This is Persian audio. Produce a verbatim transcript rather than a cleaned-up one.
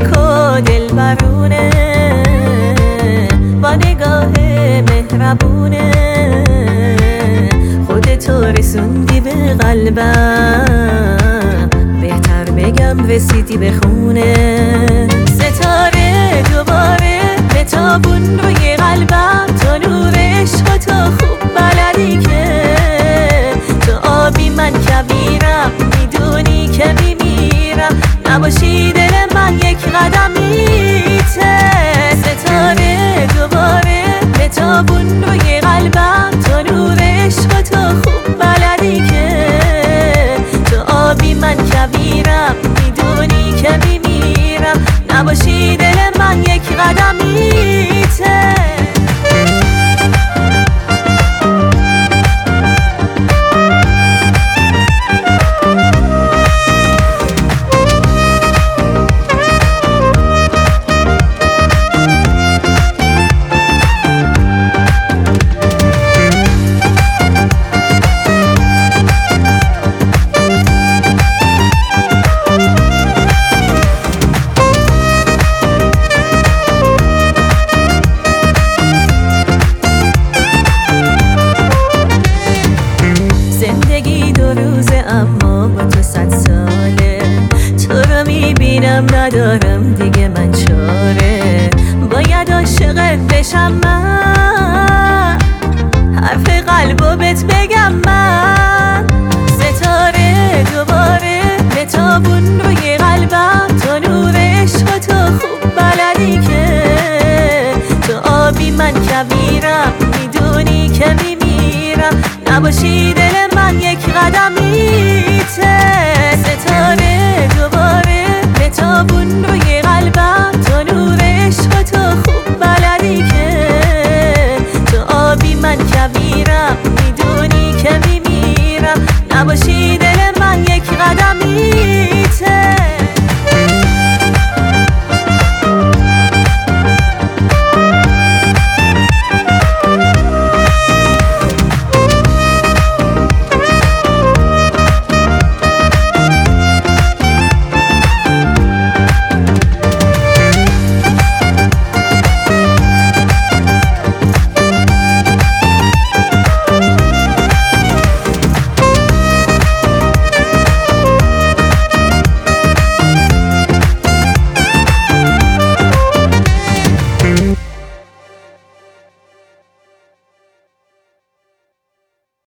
نزدیک و دل برونه، با نگاه مهربونه خودتو رسوندی به قلبم، بهتر بگم رسیدی به خونه. ستاره دوباره بتابون روی قلبم، تو نور عشق تو خوب بلدی که تو آبی من کبیرم، میدونی که میمیرم نباشی دل من یک قدم میته. ستاره دوباره بتابون روی قلبم، تو نور عشق تو خوب بلدی که تو آبی من کبیرم، میدونی که میمیرم نباشی دل من یک قدم میته. زندگی دو روزه اما با تو صد ساله، تو رو میبینم ندارم دیگه من چاره، باید عاشقت بشم من، حرف قلبو بهت بگم من. ستاره دوباره بتابون روی قلبم، تو نور عشق تو خوب بلدی که تو آبی من کبیرم، میدونی که میمیرم نباشی دل من یک قدم میته.